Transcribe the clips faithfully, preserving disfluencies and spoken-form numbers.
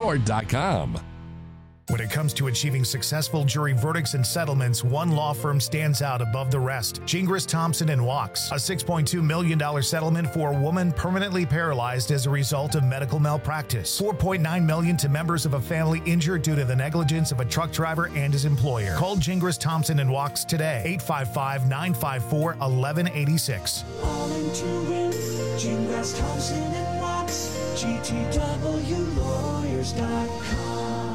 ford dot com. When it comes to achieving successful jury verdicts and settlements, one law firm stands out above the rest. Gingras, Thompson and Wachs. A six point two million dollars settlement for a woman permanently paralyzed as a result of medical malpractice. four point nine million dollars to members of a family injured due to the negligence of a truck driver and his employer. Call Gingras, Thompson and Wachs today. eight five five, nine five four, one one eight six. All into win. Gingras, Thompson and Wachs. G T W lawyers dot com.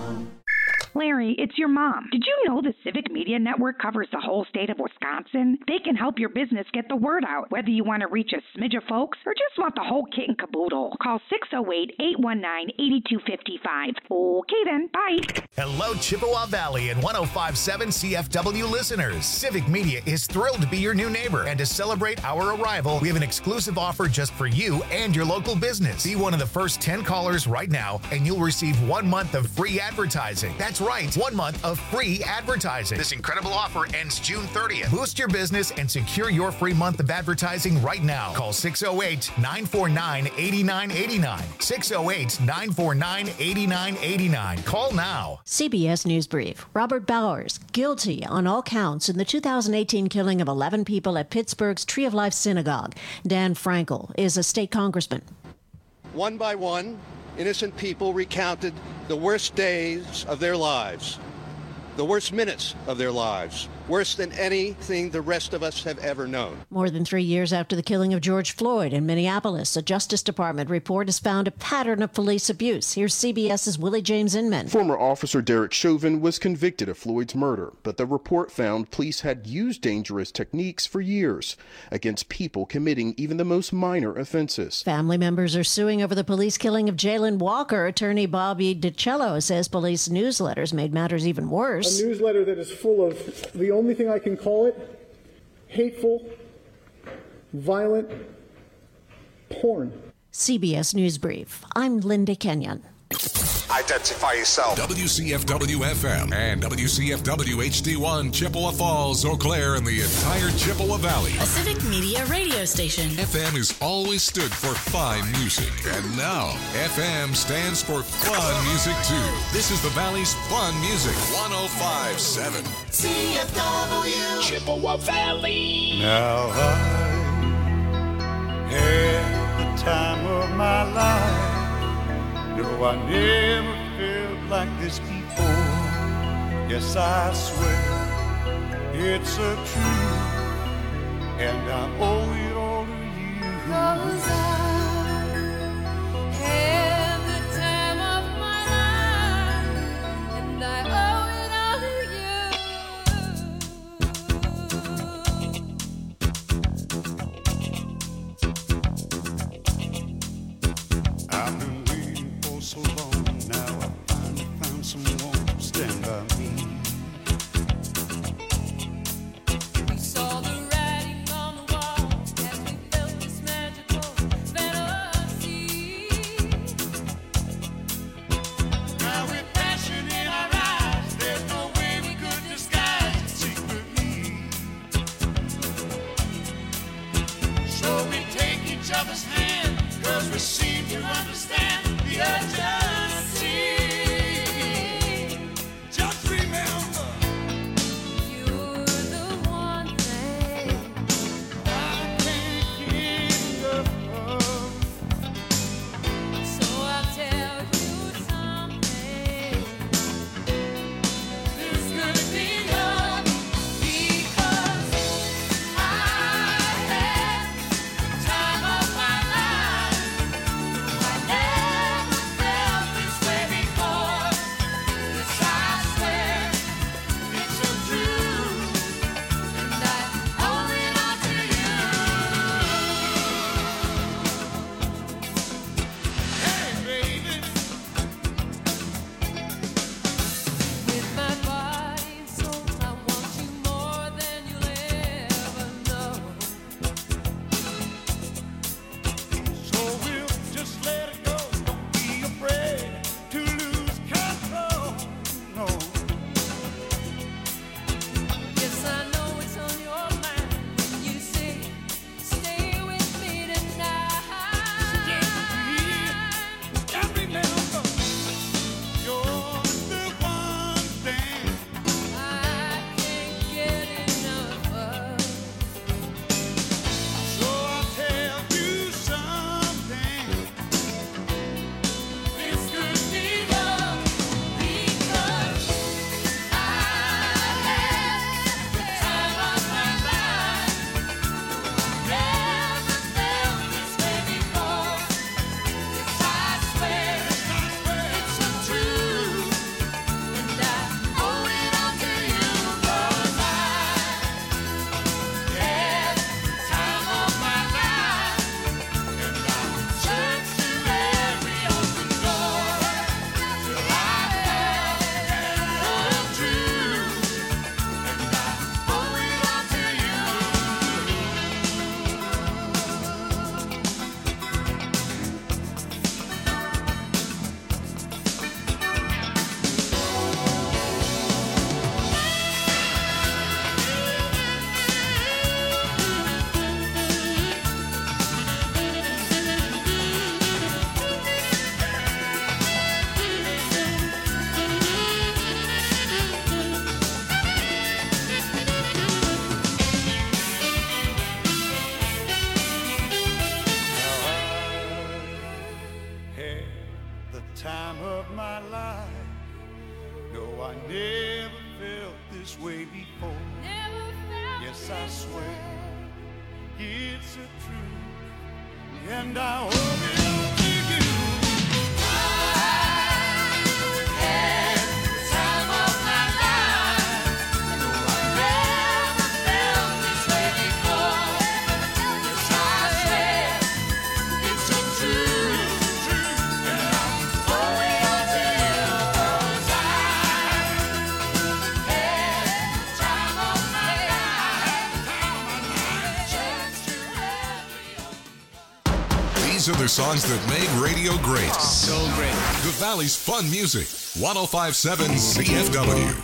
Larry, it's your mom. Did you know the Civic Media Network covers the whole state of Wisconsin? They can help your business get the word out, whether you want to reach a smidge of folks or just want the whole kit and caboodle. Call six oh eight, eight one nine, eight two five five. Okay then, bye. Hello, Chippewa Valley and one oh five point seven C F W listeners. Civic Media is thrilled to be your new neighbor, and to celebrate our arrival, we have an exclusive offer just for you and your local business. Be one of the first ten callers right now, and you'll receive one month of free advertising. That's right, one month of free advertising. This incredible offer ends June thirtieth. Boost your business and secure your free month of advertising right now. Call six oh eight, nine four nine, eight nine eight nine. six oh eight, nine four nine, eight nine eight nine. Call now. C B S News Brief. Robert Bowers, guilty on all counts in the two thousand eighteen killing of eleven people at Pittsburgh's Tree of Life Synagogue. Dan Frankel is a state congressman. One by one, innocent people recounted the worst days of their lives, the worst minutes of their lives, worse than anything the rest of us have ever known. More than three years after the killing of George Floyd in Minneapolis, a Justice Department report has found a pattern of police abuse. Here's CBS's Willie James Inman. Former officer Derek Chauvin was convicted of Floyd's murder, but the report found police had used dangerous techniques for years against people committing even the most minor offenses. Family members are suing over the police killing of Jalen Walker. Attorney Bobby DiCello says police newsletters made matters even worse. A newsletter that is full of the only thing I can call it, hateful, violent porn. C B S News Brief. I'm Linda Kenyon. Identify yourself. W C F W F M and W C F W H D one, Chippewa Falls, Eau Claire, and the entire Chippewa Valley. A Civic Media radio station. F M has always stood for fine music, and now F M stands for fun music too. This is the Valley's fun music. one oh five point seven C F W Chippewa Valley. Now I had the time of my life. No, I never felt like this before. Yes, I swear it's a truth, and I owe it all to you. 'Cause I had the time of my life, and I owe it all to you. I've been waiting for so long now. I finally found someone to stand by me. We saw the writing on the wall as we felt this magical my life. No, I never felt this way before. Yes, I swear it's a truth, and I owe it to you. I had the time of my life. No, I never felt this way before. Yes, I swear it's a truth, and I owe it to you. 'Cause I had the time of my life. These are the songs that made radio great. So great. The Valley's fun music. one oh five point seven C F W.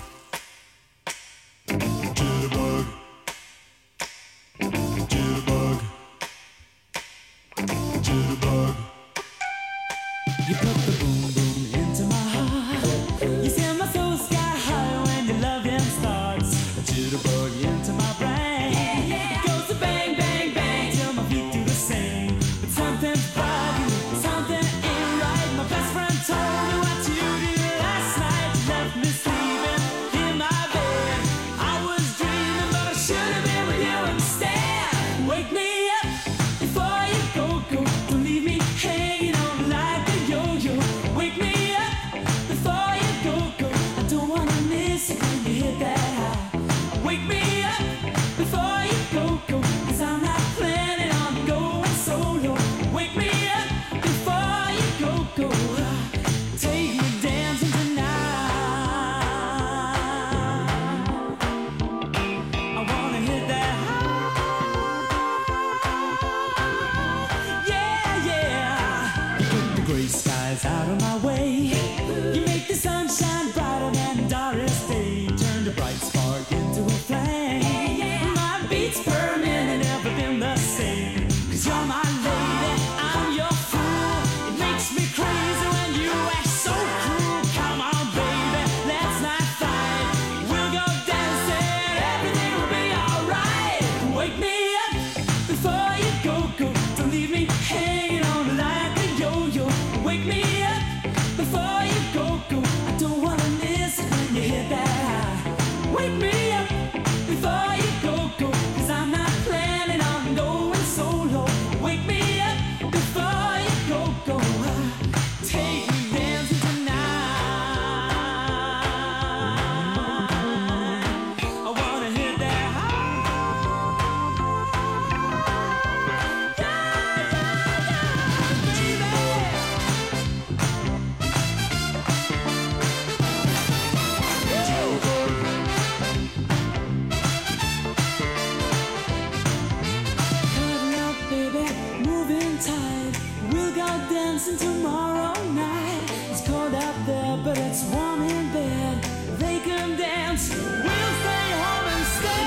You put the boom boom into my heart. You send my soul sky high when your loving starts. A jitterbug into my brain. It goes to bang bang bang till my feet do the same. But something's bugging, something ain't right. My best friend told me what you did last night. You left me sleeping in my bed. I was dreaming, but I should have been with you instead. Wake me up before you go go. Don't leave me hanging on like a yo-yo. Wake me up before you go go. I don't wanna miss it when you hit that high. Wake me up before you go go. 'Cause I'm not planning on going solo. Wake me up before you go go. Take me dancing tonight. I wanna hit that high. Yeah, yeah. You put the gray skies out of my way. You make the sunshine brighter than Doris Day. Turn the bright spark into a flame. My beats per minute never been the same. 'Cause you're my lady, I'm your fool. It makes me crazy when you act so cruel. Come on, baby, let's not fight. We'll go dancing, everything will be alright. Wake me up before you go go. Don't leave me hanging on like a yo-yo. Wake me up before you go go. I don't wanna miss it when you hit that high. Wake me up before you go go. 'Cause I'm not planning on going solo. Wake me up before you go go. Take me dancing tonight. I wanna hit that high. Cuddle up, baby, moving tight. We'll go dancing tomorrow night. It's cold out there, but it's warm in bed. They can dance, we'll stay home instead.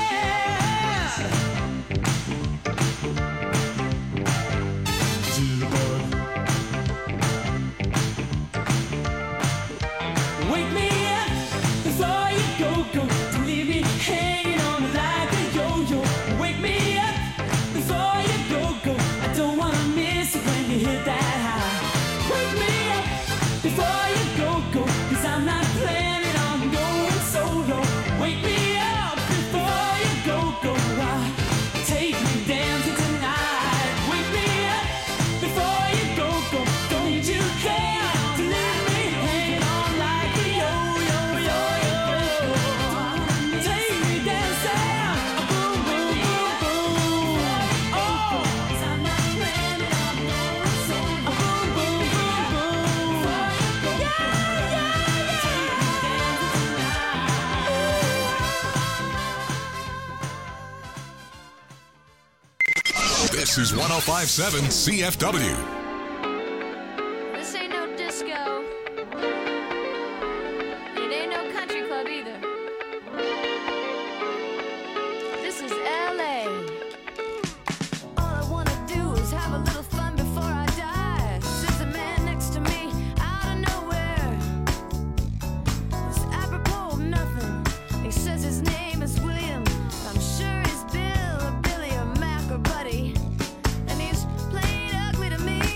Wake me up before you go go. Don't leave me hanging on like a yo-yo. Wake me up before you go go. I don't wanna miss it when you hit that high. Wake me up before you go go. 'Cause I'm not planning on going solo. Wake me up before you go go. Take me dancing tonight. Wake me up before you go go. Don't need you here to leave me hanging on like a yo-yo, yo-yo. Take me dancing, boom, boom, boom, boom. Oh, 'cause I'm not planning on going solo. Boom, boom, boom, boom. Yeah, yeah, yeah. Take me dancing tonight. This is one oh five point seven C F W. This ain't no disco. It ain't no country club either. This is L A. All I wanna do is have a little fun before I die. Sits a man next to me out of nowhere. It's apropos of nothing. He says his name is William. I'm sure he's Bill or Billy or Mac or Buddy. And he's playing ugly to me.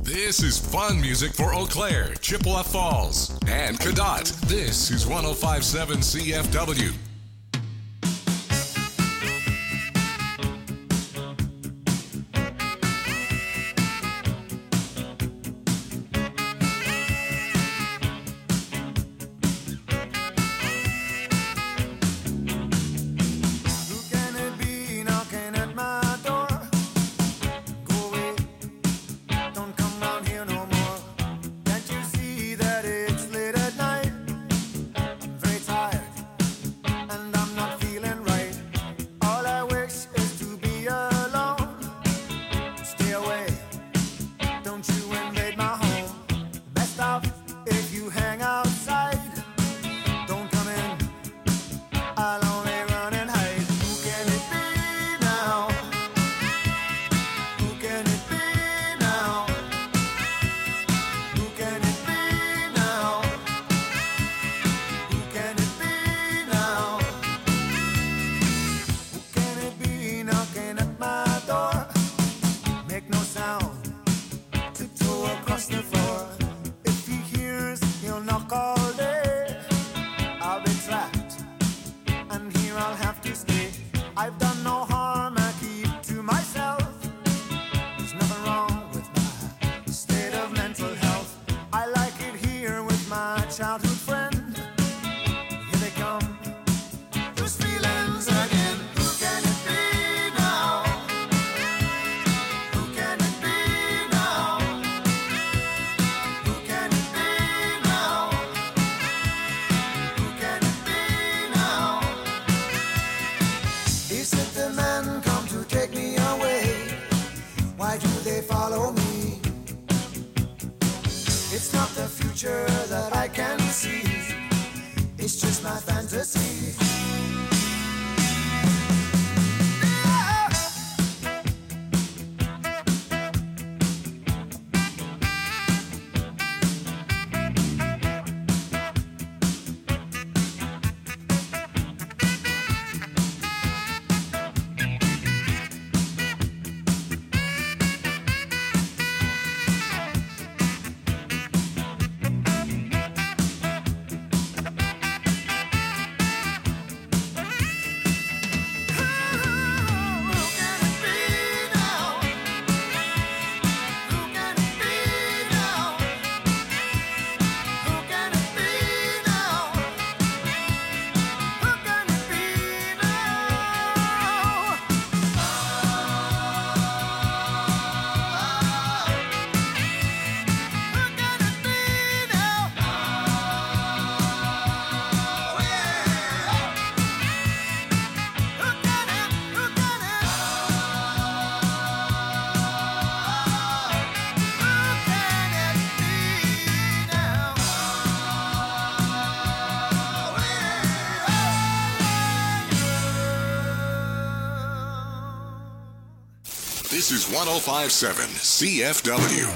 This is fun music for Eau Claire, Chippewa Falls, and Cadott. This is one oh five point seven C F W. This is one oh five point seven C F W.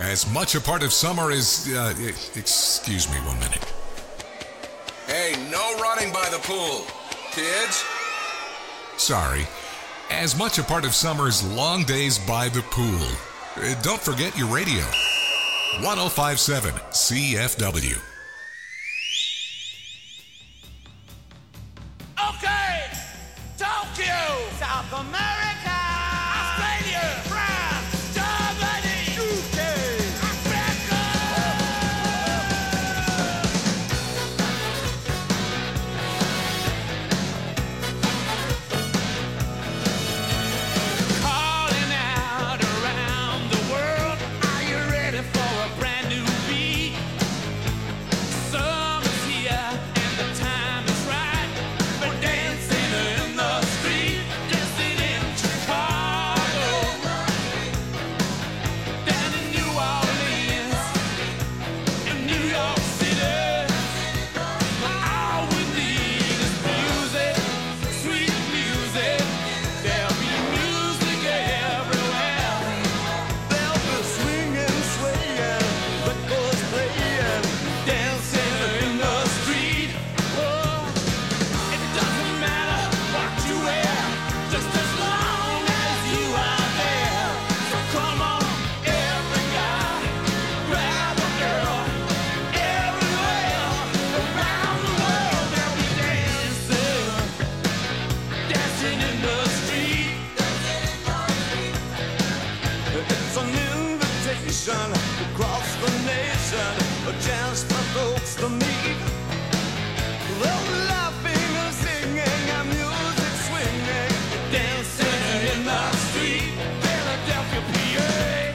As much a part of summer as... Uh, excuse me one minute. Hey, no running by the pool. Kids? Sorry. As much a part of summer's long days by the pool. Uh, don't forget your radio. one oh five point seven C F W. Okay, Tokyo, South America, Australia, France, Germany, U K, Africa. Calling out around the world, are you ready for a brand new beat? Summer's here and the time is right. We're dancing in the street, dancing in Chicago, down in New Orleans, in New York City. All we need is music, sweet music. There'll be music everywhere. There'll be swinging, swaying, records playing, dancing in the street. Oh, it doesn't matter what you wear, just as long as you are there. So come on, every guy, grab a girl. Everywhere around the world, they'll be dancing, dancing in the street. It's an invitation across the nation, a chance for folks to meet. They'll be laughing and singing and music swinging, dancing in the street. Philadelphia, P A,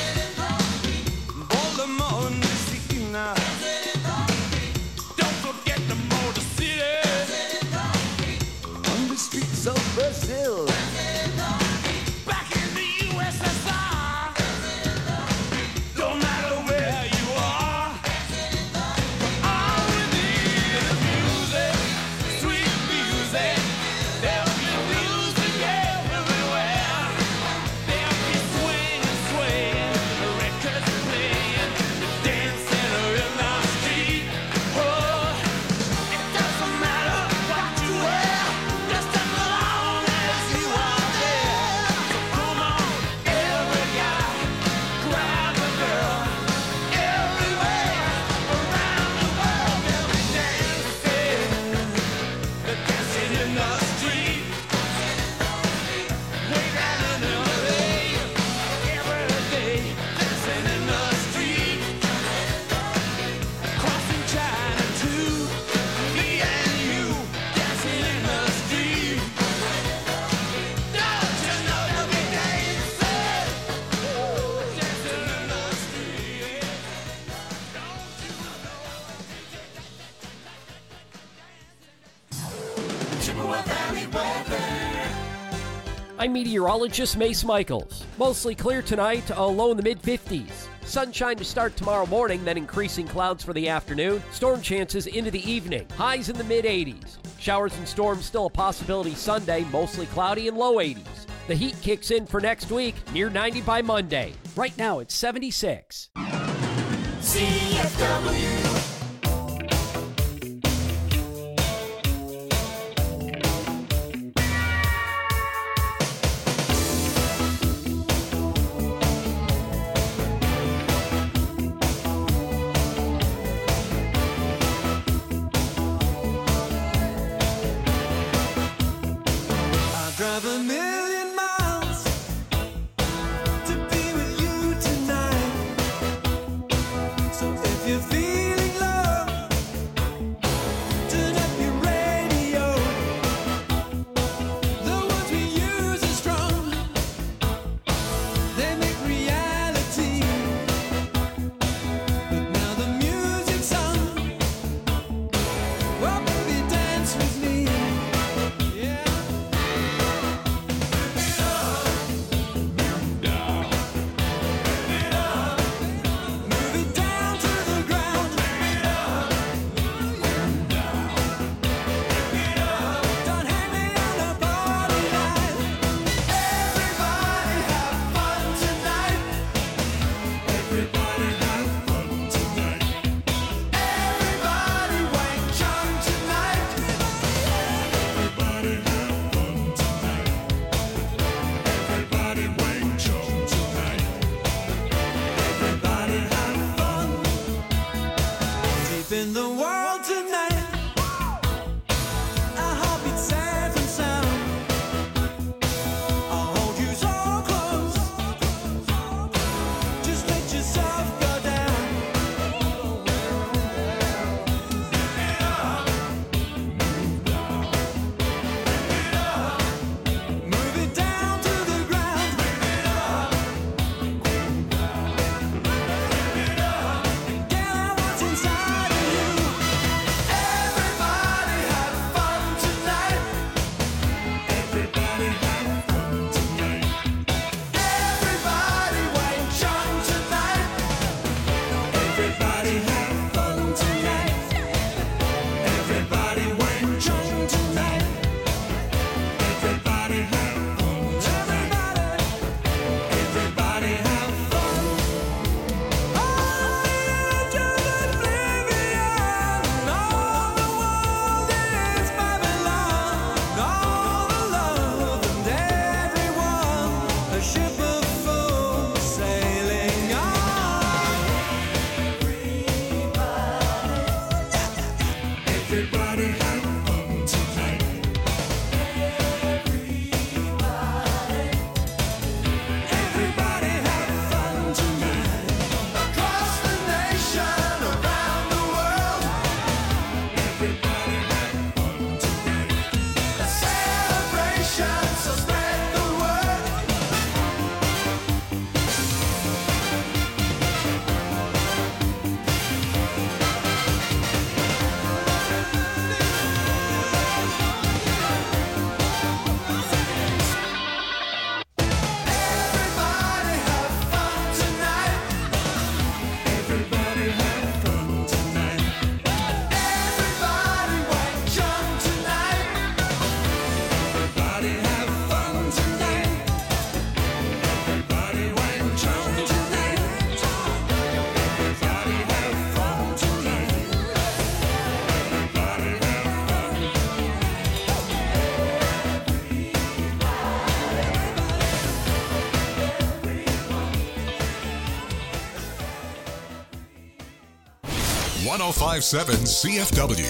Baltimore, Messina. Don't forget the Motor City, on the streets of Brazil. Back in the U S S R, don't matter where you are. All we need is music, sweet music. There'll be music everywhere. There'll be swinging, swaying, records playing, dancing in the street. Oh, it doesn't matter what you wear, just as long as you are there. So come on, every guy, grab a girl. Everywhere around the world, they'll be dancing, they're dancing in the street. Way down in L A, every day, dancing in the street. Crossing China too, me and you, dancing in the street. Don't you know they'll be dancing, dancing in the street. Chippewa Valley weather. I'm meteorologist Mace Michaels. Mostly clear tonight, a low in the mid fifties. Sunshine to start tomorrow morning, then increasing clouds for the afternoon. Storm chances into the evening. Highs in the mid eighties. Showers and storms still a possibility Sunday, mostly cloudy and low eighties. The heat kicks in for next week, near ninety by Monday. Right now it's seventy-six. C F W. I drive a million miles to be with you tonight. So if you're feeling one oh five point seven C F W.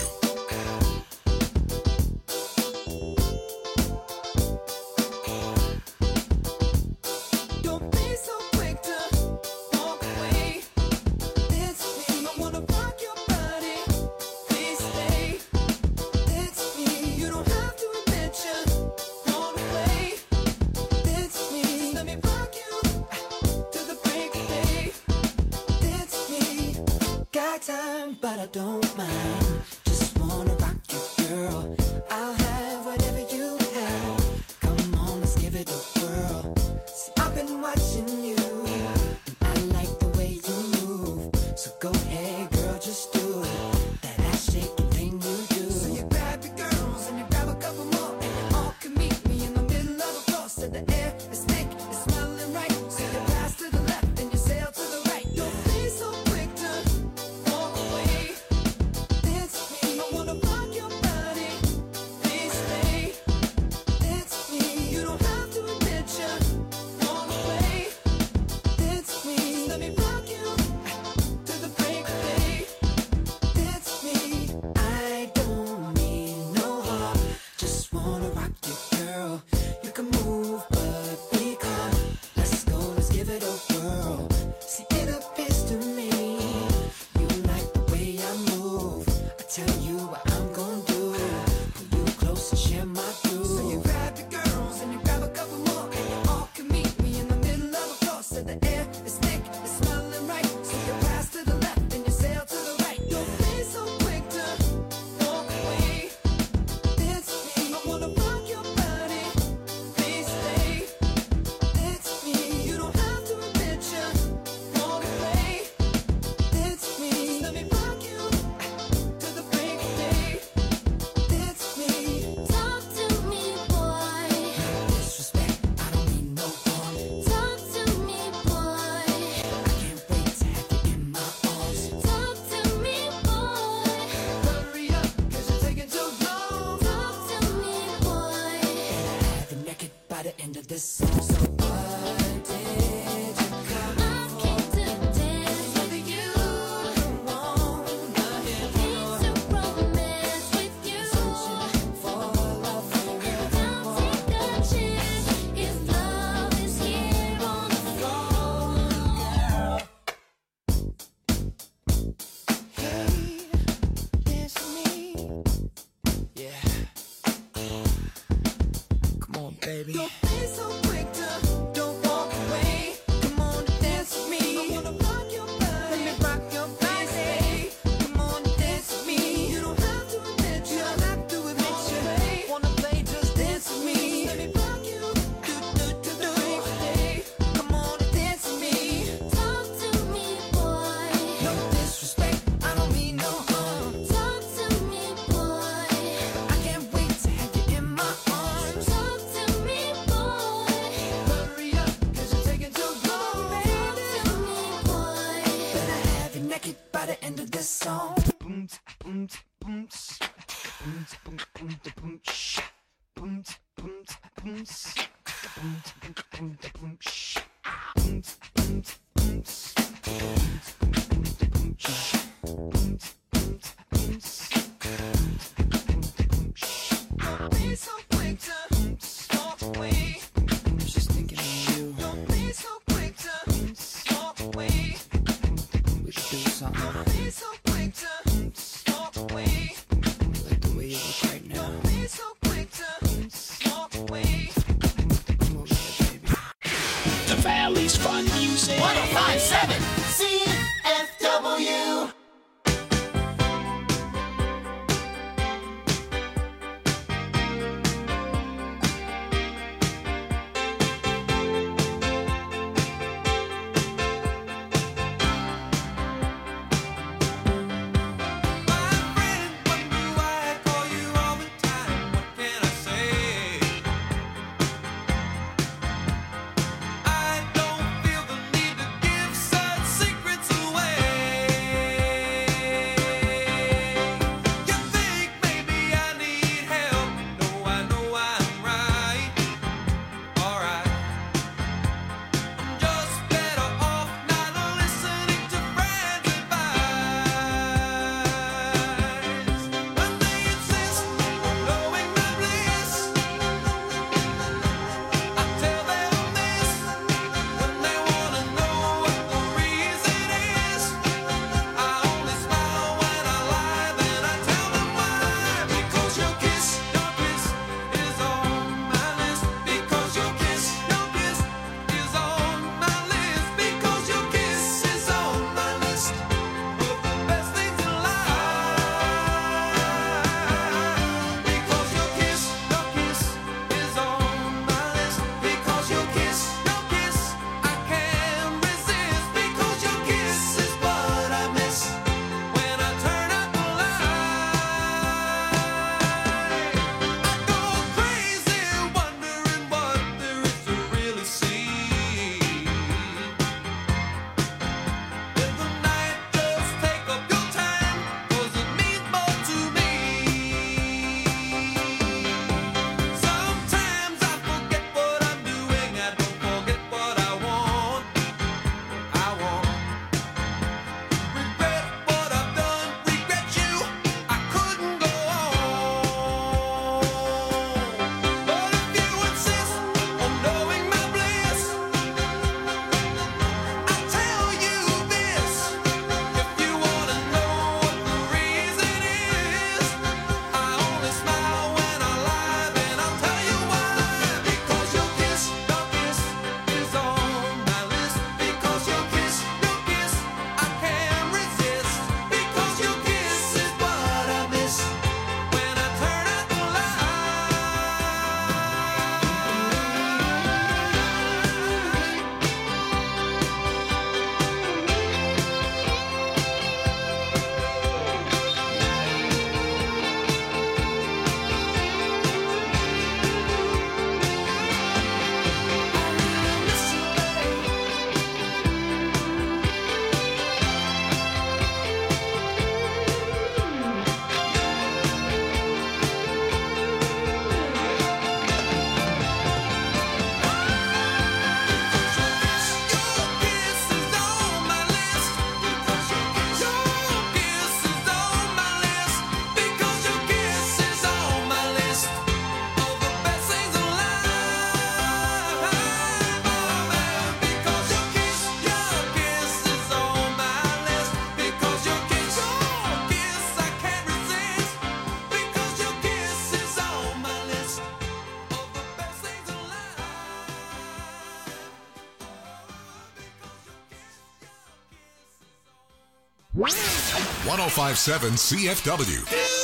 one oh five point seven C F W.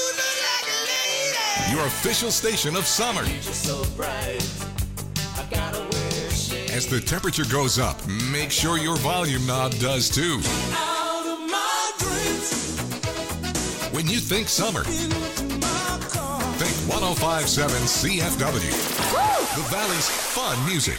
Your official station of summer. As the temperature goes up, make sure your volume knob does too. When you think summer, think one oh five point seven C F W. The Valley's fun music.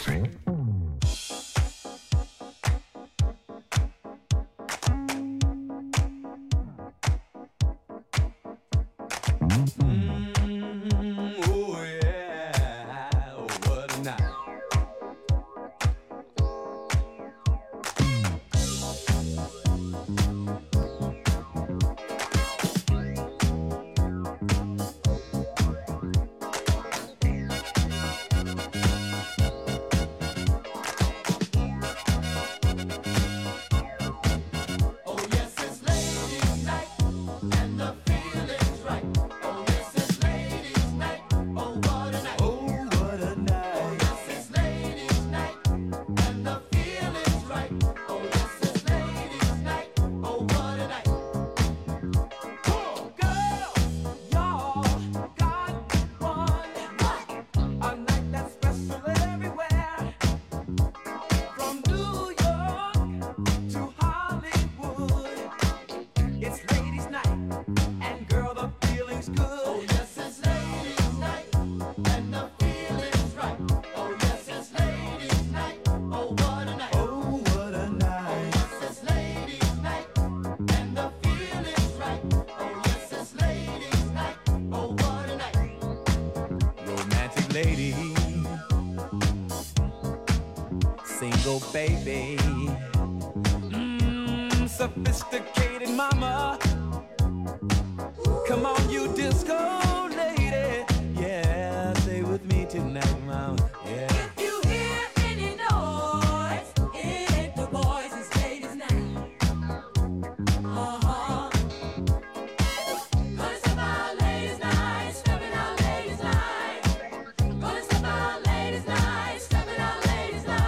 Baby, mm, sophisticated mama. Come on, you disco lady. Yeah, stay with me tonight, mama. Yeah. If you hear any noise, it ain't the boys, it's ladies' night. Uh-huh. Gonna step out ladies' night, stepping out ladies' night. Gonna step out ladies' night, stepping out ladies' night.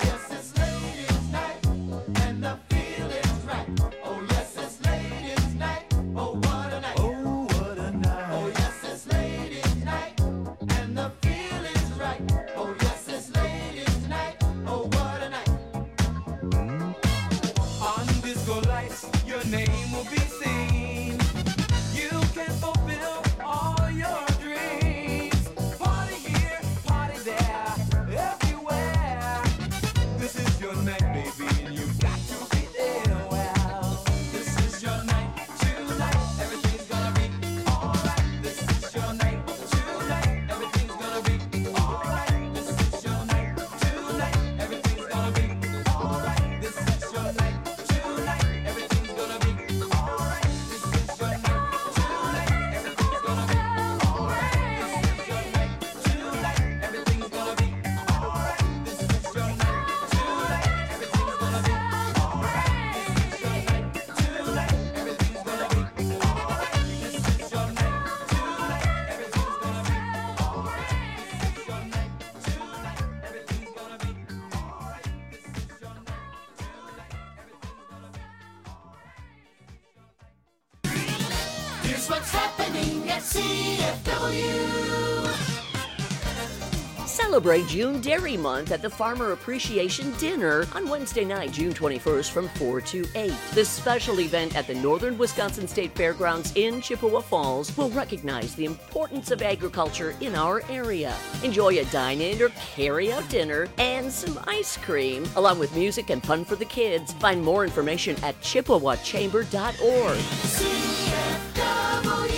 What's happening at C F W? Celebrate June Dairy Month at the Farmer Appreciation Dinner on Wednesday night, June twenty-first from four to eight. This special event at the Northern Wisconsin State Fairgrounds in Chippewa Falls will recognize the importance of agriculture in our area. Enjoy a dine-in or carry-out dinner and some ice cream, along with music and fun for the kids. Find more information at chippewa chamber dot org. C F W.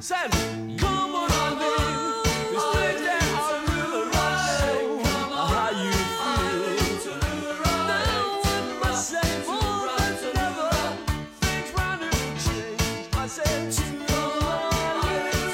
Said, come on, Arlene, this place that I really like. How you feel? Now I must say more than ever. Things round and change. I said, come on, Arlene,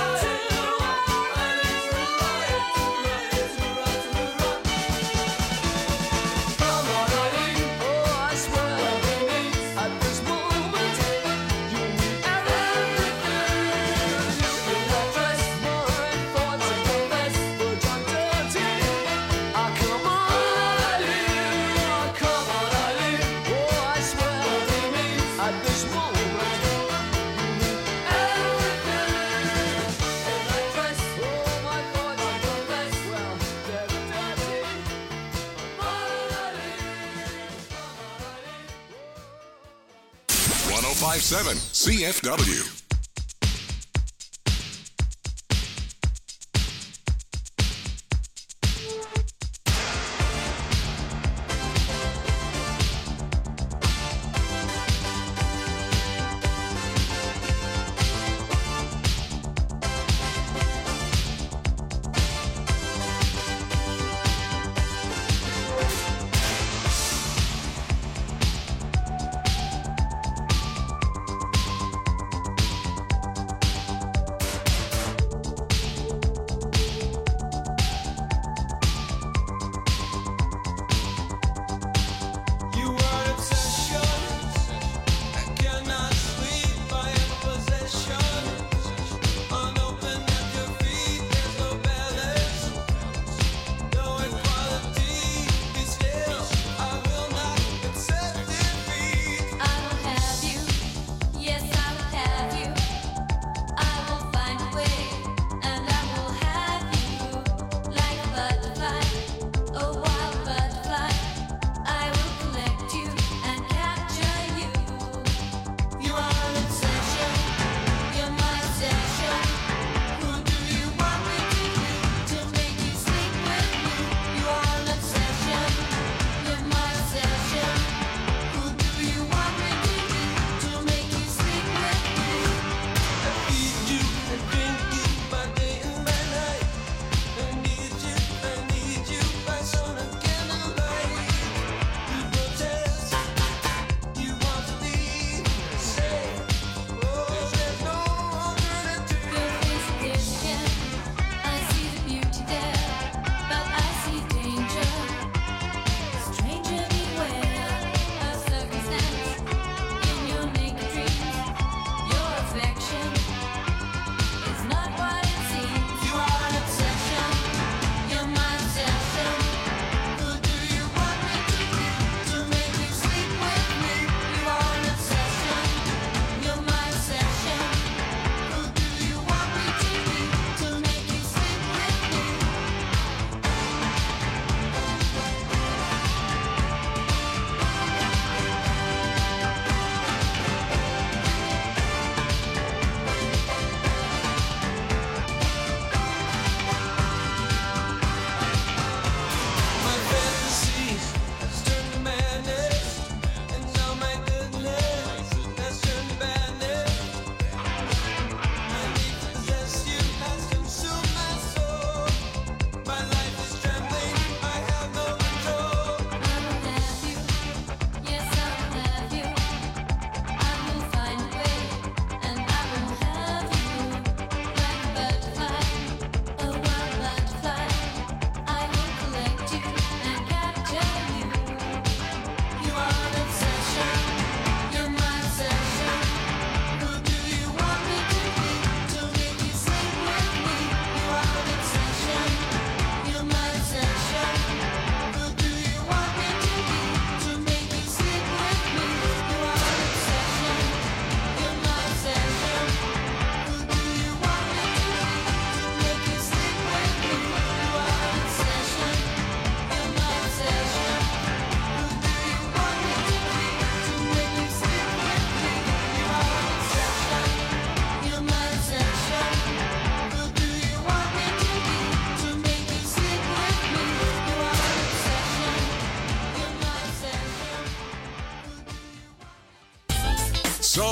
come on, Arlene. Oh, I swear, at this moment, you need everything. You can dress more and fancy, the best, but you're dirty. Ah, come on, Arlene. Ah, come on, Arlene. Oh, I swear, at this moment, you need everything. And I dress, oh, my thoughts are the best. Well, they're dirty. Come on, Arlene. one oh five point seven C F W.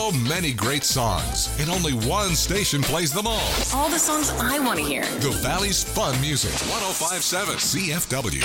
So many great songs, and only one station plays them all. All the songs I want to hear. The Valley's Fun Music, one oh five point seven C F W.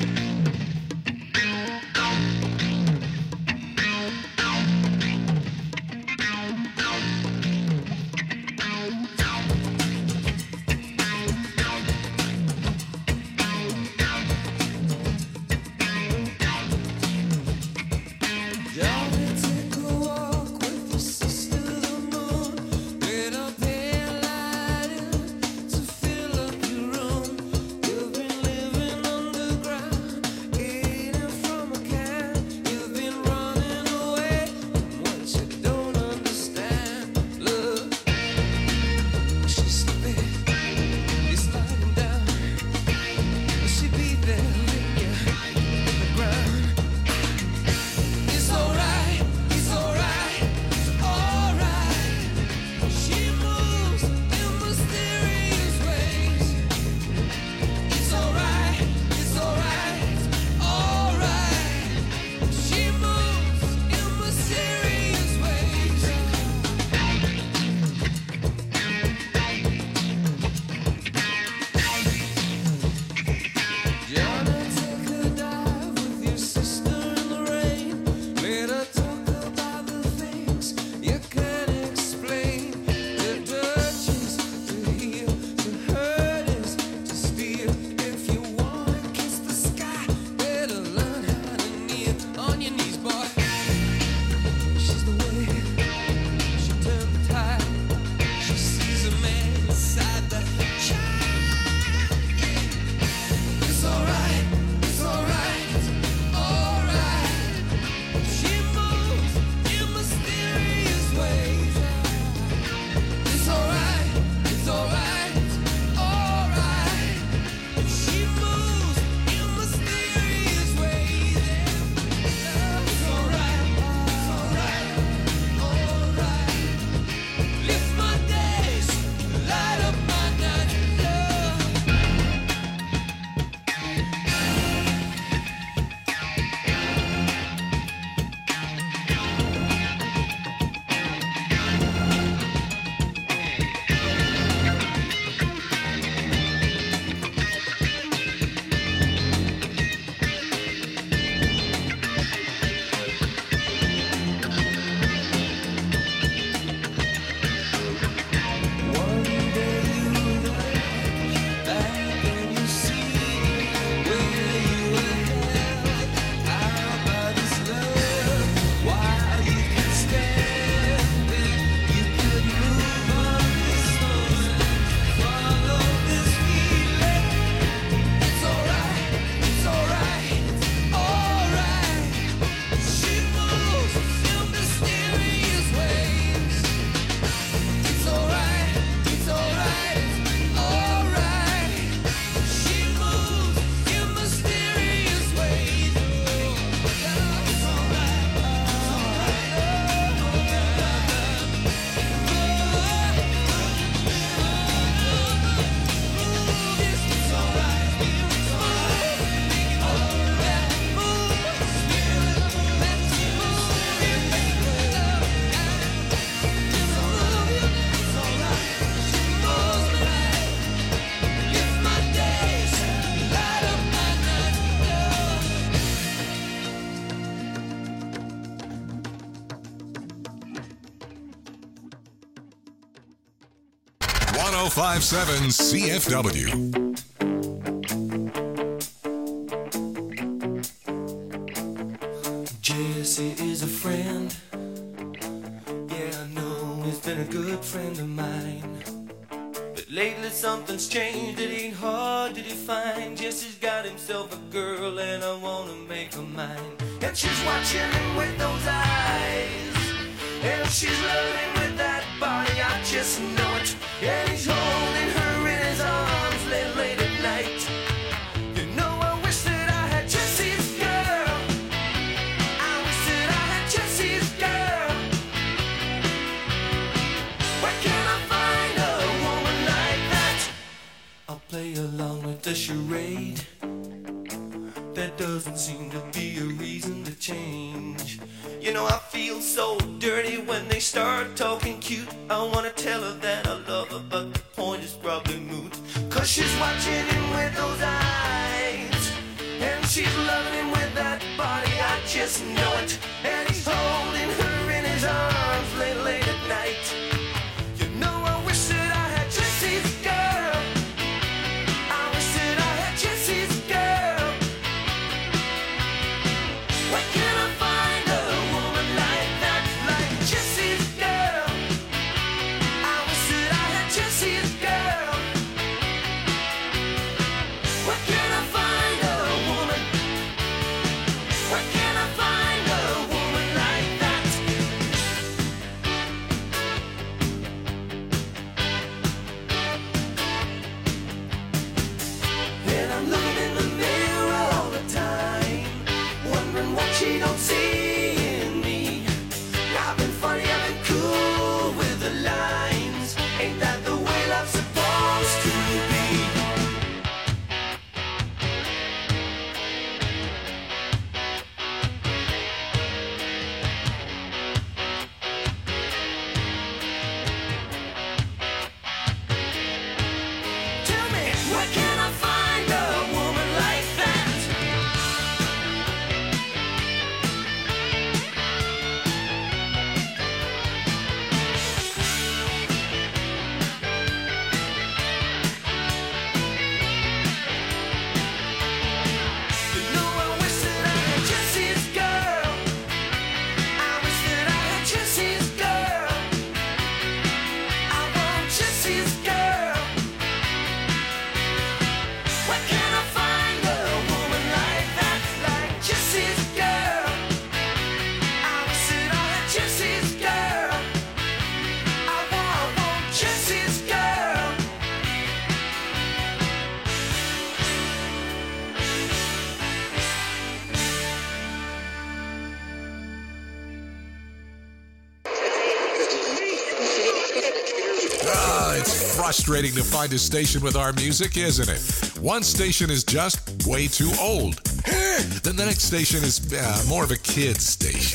one oh five point seven C F W. Jesse is a friend. Yeah, I know he's been a good friend of mine. But lately something's changed. It ain't hard to define. Jesse's got himself a girl and I wanna make her mine. And she's watching him with those eyes. And she's loving with that body, I just know it. And he's holding her in his arms late, late at night. You know I wish that I had Jesse's girl. I wish that I had Jesse's girl. Where can I find a woman like that? I'll play along with the charade. There doesn't seem to be a reason to change. You know I feel so dirty when they start talking cute, I wanna tell her that I love her, but the point is probably moot. Cause she's watching him with those eyes, and she's loving him with that body, I just know it. And he's holding her in his arms late, late at night. You know I wish that I had Jesse's girl. I wish that I had Jesse's girl. Where can I find a woman like that, like Jesse's girl? I wish that I had Jesse's girl. Where can I find a woman? Where can I find a woman like that? And I'm looking in the mirror all the time, wondering what she don't see in me. I've been funny, I've been cool with the lines. Ain't that the way love's supposed to be? Tell me, where can I find a woman like that? You know I wish that I had Jesse's girl. I wish that I had Jesse's girl. I want Jesse's girl. Where can I find a woman like that, like Jesse's girl? I wish that I had Jesse's girl. I want, want Jesse's girl. Ah, it's frustrating to find a station with our music, isn't it? One station is just way too old. Then the next station is uh, more of a kid's station.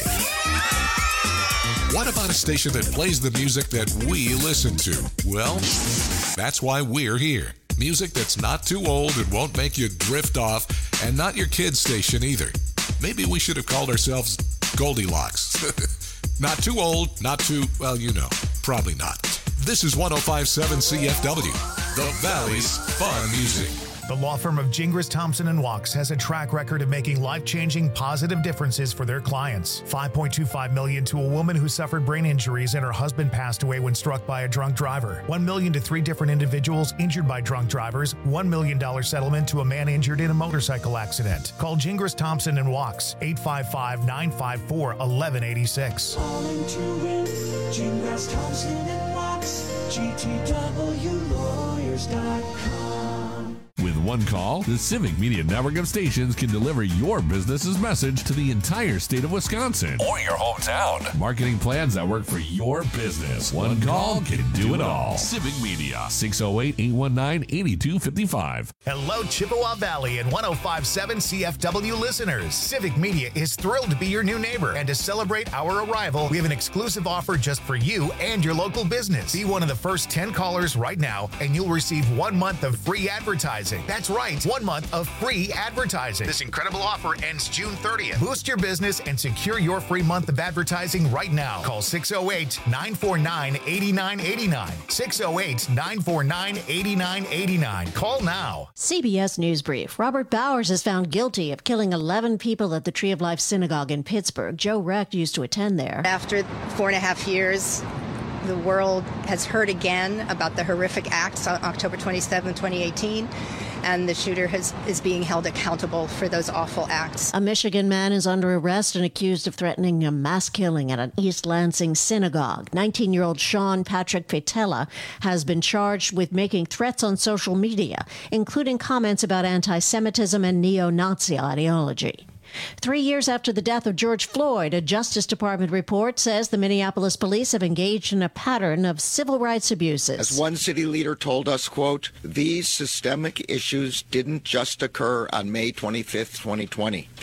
What about a station that plays the music that we listen to? Well, that's why we're here. Music that's not too old and won't make you drift off, and not your kid's station either. Maybe we should have called ourselves Goldilocks. Not too old, not too, well, you know, probably not. This is one oh five point seven C F W, the Valley's fun music. The law firm of Gingras, Thompson and Wachs has a track record of making life-changing positive differences for their clients. five point two five million dollars to a woman who suffered brain injuries and her husband passed away when struck by a drunk driver. one million dollars to three different individuals injured by drunk drivers. one million dollars settlement to a man injured in a motorcycle accident. Call Gingras, Thompson and Wachs, eight five five, nine five four, one one eight six. Calling to win, Gingras, Thompson and Wachs, G T W lawyers dot com. With one call, the Civic Media Network of stations can deliver your business's message to the entire state of Wisconsin. Or your hometown. Marketing plans that work for your business. One call can do it all. Civic Media, six oh eight, eight one nine, eight two five five. Hello, Chippewa Valley and one oh five point seven C F W listeners. Civic Media is thrilled to be your new neighbor. And to celebrate our arrival, we have an exclusive offer just for you and your local business. Be one of the first ten callers right now, and you'll receive one month of free advertising. That's right, one month of free advertising. This incredible offer ends June thirtieth. Boost your business and secure your free month of advertising right now. Call six oh eight, nine four nine, eight nine eight nine. six oh eight, nine four nine, eight nine eight nine. Call now. C B S News Brief. Robert Bowers is found guilty of killing eleven people at the Tree of Life Synagogue in Pittsburgh. Joe Recht used to attend there. After four and a half years, the world has heard again about the horrific acts on October twenty-seventh, twenty eighteen, and the shooter has, is being held accountable for those awful acts. A Michigan man is under arrest and accused of threatening a mass killing at an East Lansing synagogue. nineteen-year-old Sean Patrick Fatella has been charged with making threats on social media, including comments about anti-Semitism and neo-Nazi ideology. Three years after the death of George Floyd, a Justice Department report says the Minneapolis police have engaged in a pattern of civil rights abuses. As one city leader told us, quote, these systemic issues didn't just occur on May twenty-fifth, twenty twenty.